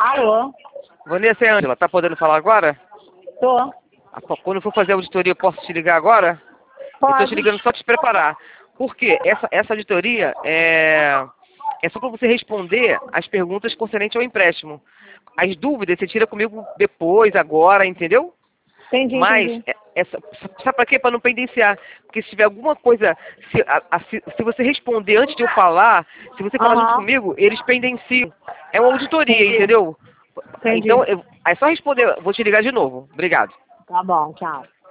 Alô? Vanessa, é Ângela, tá podendo falar agora? Tô. Quando for fazer a auditoria, eu posso te ligar agora? Eu tô te Pode. ligando só pra te preparar. Por quê? Essa auditoria é só para você responder as perguntas concernentes ao empréstimo. As dúvidas você tira comigo depois, agora, entendeu? Mas, Entendi. sabe pra quê? Pra não pendenciar. Porque se tiver alguma coisa, se você responder antes de eu falar, se você falar junto Aham. comigo, eles pendenciam. É uma auditoria, Entendi. entendeu? Entendi. Então, é só responder. Vou te ligar de novo. Obrigado. Tá bom, tchau.